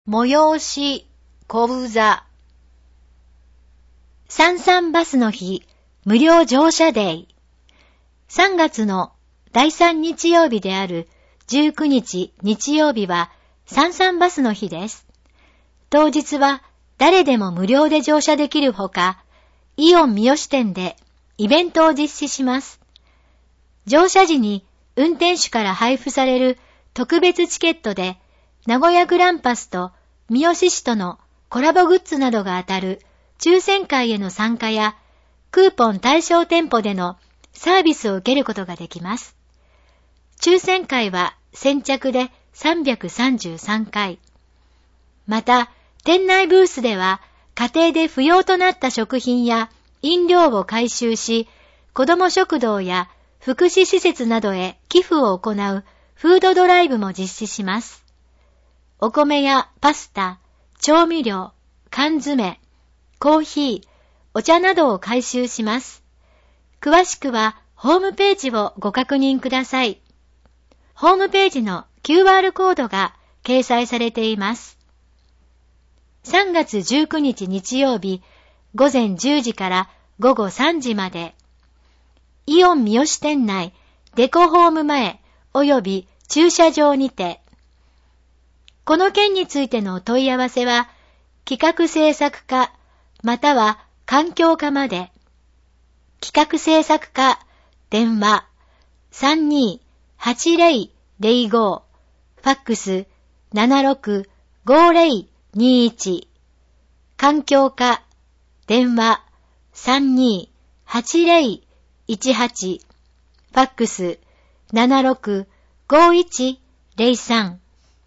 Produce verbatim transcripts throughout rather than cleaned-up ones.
催し、講座。さんさんバスの日、無料乗車デー。さんがつのだいさん日曜日であるじゅうくにち日曜日はさんさんバスの日です。当日は誰でも無料で乗車できるほか、イオン三好店でイベントを実施します。乗車時に運転手から配布される特別チケットで、名古屋グランパスと三好市とのコラボグッズなどが当たる抽選会への参加や、クーポン対象店舗でのサービスを受けることができます。抽選会は先着でさんびゃくさんじゅうさんかい。また、店内ブースでは家庭で不要となった食品や飲料を回収し、子ども食堂や福祉施設などへ寄付を行うフードドライブも実施します。お米やパスタ、調味料、缶詰、コーヒー、お茶などを回収します。詳しくはホームページをご確認ください。ホームページの キューアール コードが掲載されています。さんがつじゅうくにち日曜日、ごぜんじゅうじからごごさんじまで、イオン三好店内、デコホーム前及び駐車場にて。この件についてのお問い合わせは、企画制作課または環境課まで。企画制作課、電話 さんにーはちぜろぜろご、ファックス ななろくごぜろにいち、環境課、電話 さんにーはちぜろいちはち、ファックス ななろくごいちぜろさん。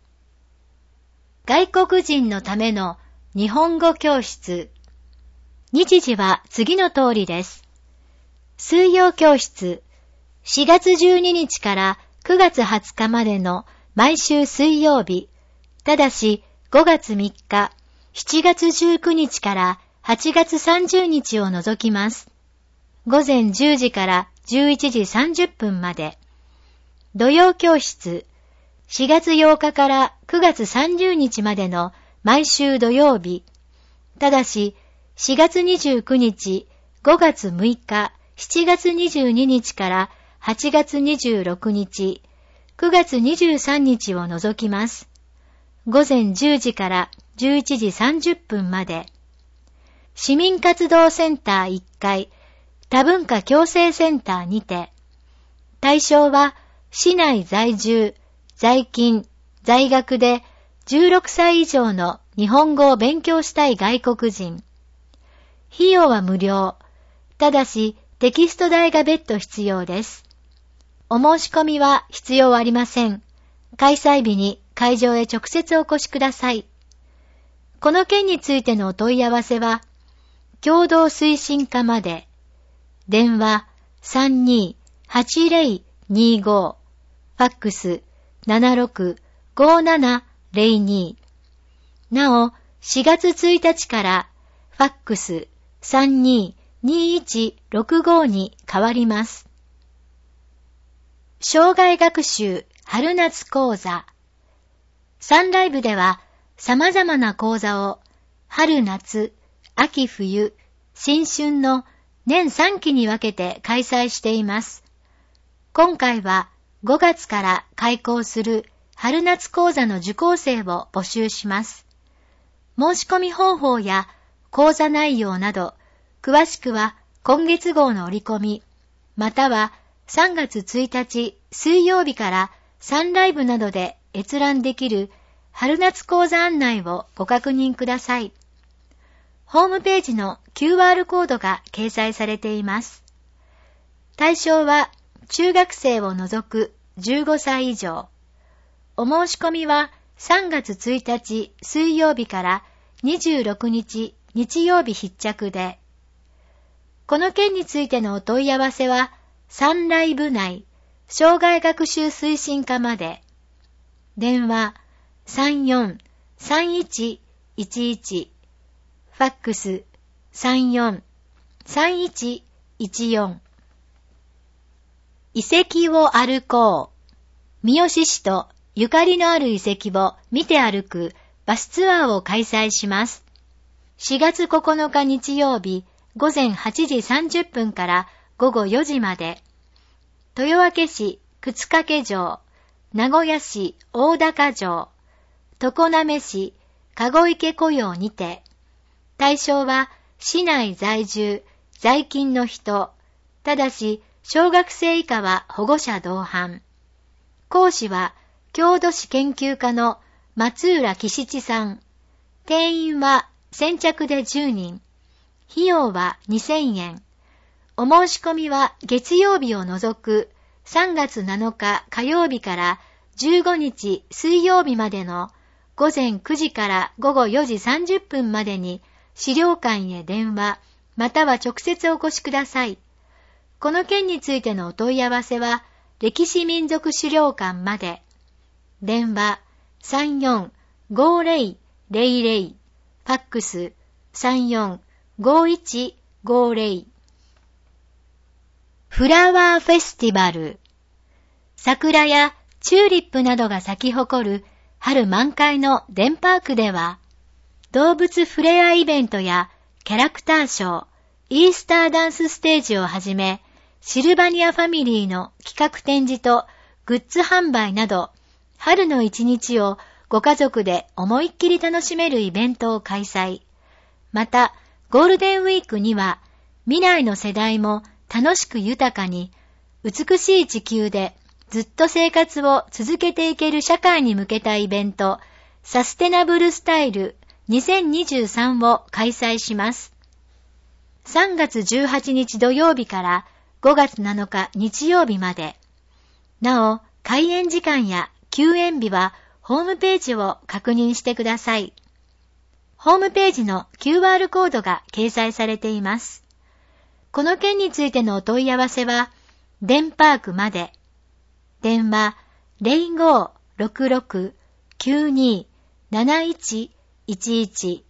外国人のための日本語教室。日時は次の通りです。水曜教室、しがつじゅうににちからくがつはつかまでの毎週水曜日、ただしごがつみっか、しちがつじゅうくにちからはちがつさんじゅうにちを除きます。ごぜんじゅうじからじゅういちじさんじゅっぷんまで。土曜教室、しがつようかからくがつさんじゅうにちまでの毎週土曜日、ただししがつにじゅうくにち、ごがつむいか、しちがつにじゅうににちからはちがつにじゅうろくにち、くがつにじゅうさんにちを除きます。ごぜんじゅうじからじゅういちじさんじゅっぷんまで。市民活動センターいっかい、多文化共生センターにて。対象は市内在住、在勤、在学でじゅうろくさい以上の日本語を勉強したい外国人。費用は無料。ただしテキスト代が別途必要です。お申し込みは必要ありません。開催日に会場へ直接お越しください。この件についてのお問い合わせは、共同推進課まで。電話 さんにーはちぜろにご、ファックス ななろくごななぜろに。なお、しがつついたちからファックス さんにーにいちろくご に変わります。生涯学習春夏講座。サンライブでは様々な講座を春夏、秋冬、新春の年さんきに分けて開催しています。今回はごがつから開講する春夏講座の受講生を募集します。申し込み方法や講座内容など、詳しくは今月号の折り込み、またはさんがつついたち水曜日からサンライブなどで閲覧できる春夏講座案内をご確認ください。ホームページの キューアール コードが掲載されています。対象は中学生を除くじゅうごさい以上。お申し込みはさんがつついたち水曜日からにじゅうろくにち日曜日必着で。この件についてのお問い合わせは、サンライブ内、生涯学習推進課まで。電話 さんよんさんいちいちいち、ファックス さんよんさんいちいちよん。遺跡を歩こう。三好市とゆかりのある遺跡を見て歩くバスツアーを開催します。しがつここのか日曜日、ごぜんはちじさんじゅっぷんからごごよじまで、豊明市沓掛城、名古屋市大高城、常滑市籠池湖養にて、対象は市内在住、在勤の人、ただし小学生以下は保護者同伴。講師は郷土史研究家の松浦喜七さん。定員は先着でじゅうにん。費用はにせんえん。お申し込みは月曜日を除くさんがつなのか火曜日からじゅうごにち水曜日までのごぜんくじからごごよじさんじゅっぷんまでに資料館へ電話または直接お越しください。この件についてのお問い合わせは歴史民族資料館まで。電話 さんよんごーぜろぜろぜろ、ファックス さんよんごいちごーぜろ。フラワーフェスティバル。桜やチューリップなどが咲き誇る春満開のデンパークでは、動物フレアイベントやキャラクターショー、イースターダンスステージをはじめ、シルバニアファミリーの企画展示とグッズ販売など、春の一日をご家族で思いっきり楽しめるイベントを開催。また、ゴールデンウィークには、未来の世代も楽しく豊かに、美しい地球でずっと生活を続けていける社会に向けたイベント、サステナブルスタイルにせんにじゅうさんを開催します。さんがつじゅうはちにち土曜日からごがつなのか日曜日まで。なお、開園時間や休園日はホームページを確認してください。ホームページの キューアール コードが掲載されています。この件についてのお問い合わせは、デンパークまで。電話 ゼロごーろくろくきゅうにーなないちいちいち。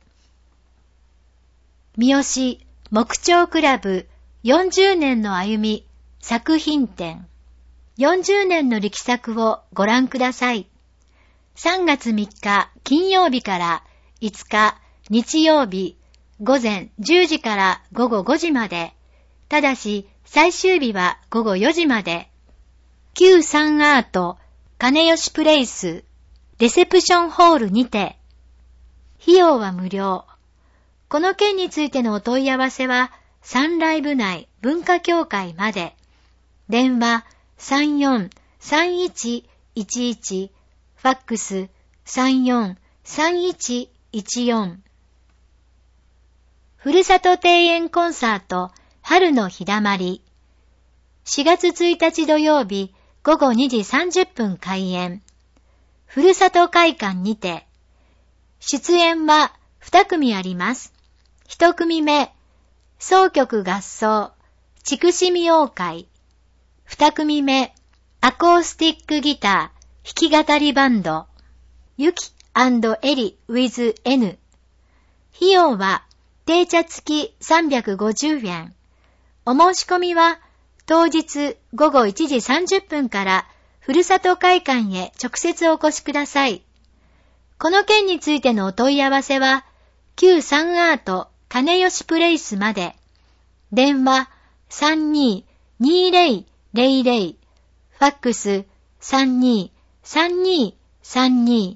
三好木彫クラブよんじゅうねんの歩み作品展。よんじゅうねんの力作をご覧ください。さんがつみっか金曜日からいつか日曜日ごぜんじゅうじからごごごじまで。ただし最終日はごごよじまで。旧サンアート金吉プレイスレセプションホールにて。費用は無料。この件についてのお問い合わせはサンライブ内文化協会まで。電話 さんよんさんいちいちいち、ファックス さんよんさんいちいちよん。ふるさと庭園コンサート春の日だまり。しがつついたち土曜日ごごにじさんじゅっぷん開演。ふるさと会館にて。出演はにくみあります。ひとくみめ、箏曲合奏、筑紫未王会。にくみめ、アコースティックギター、弾き語りバンド、ゆき&エリ with N。費用は、定茶付きさんびゃくごじゅうえん。お申し込みは、当日ごごいちじさんじゅっぷんからふるさと会館へ直接お越しください。この件についてのお問い合わせは、旧サンアート金吉プレイスまで。電話 さんにーにーぜろぜろぜろ、ファックス さんにーさんにーさんに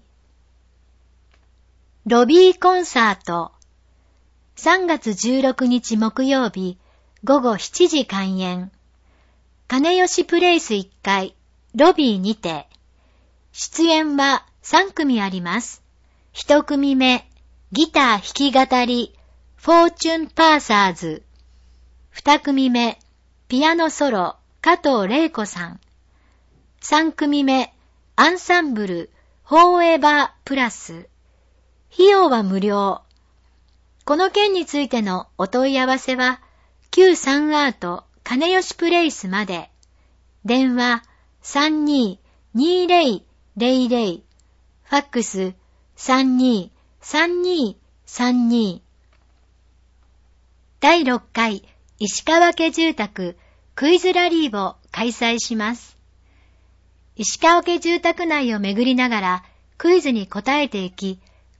ー。ロビーコンサート。さんがつじゅうろくにち木曜日ごごしちじ開演。金吉プレイスいっかい、ロビーにて。出演はさんくみあります。ひとくみめ、ギター弾き語り、フォーチュンパーサーズ。にくみめ、ピアノソロ、加藤玲子さん。さんくみめ、アンサンブル、フォーエバープラス。費用は無料。この件についてのお問い合わせは、旧サンアート金吉プレイスまで。電話 さんにーにーぜろぜろぜろ、ファックス さんにーさんにーさんにー。だいろっかい石川家住宅クイズラリーを開催します。石川家住宅内を巡りながらクイズに答えていき、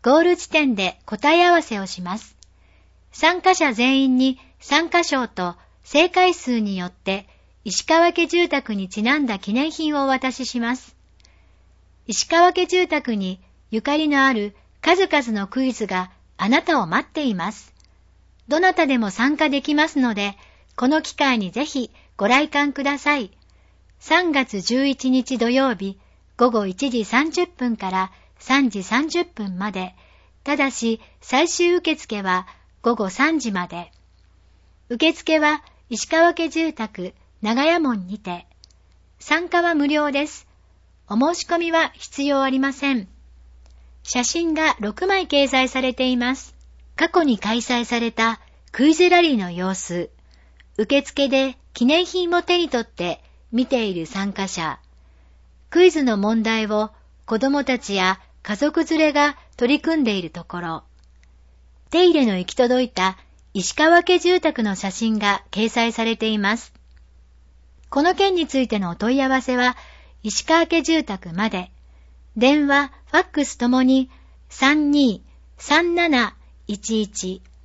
ゴール地点で答え合わせをします。参加者全員に参加賞と正解数によって石川家住宅にちなんだ記念品をお渡しします。石川家住宅にゆかりのある数々のクイズがあなたを待っています。どなたでも参加できますので、この機会にぜひご来館ください。さんがつじゅういちにち土曜日ごごいちじさんじゅっぷんからさんじさんじゅっぷんまで、ただし最終受付はごごさんじまで。受付は石川家住宅長屋門にて。参加は無料です。お申し込みは必要ありません。写真がろくまい掲載されています。過去に開催されたクイズラリーの様子、受付で記念品を手に取って見ている参加者、クイズの問題を子供たちや家族連れが取り組んでいるところ、手入れの行き届いた石川家住宅の写真が掲載されています。この件についてのお問い合わせは石川家住宅まで。電話、ファックスともに さんにーさんなないちいち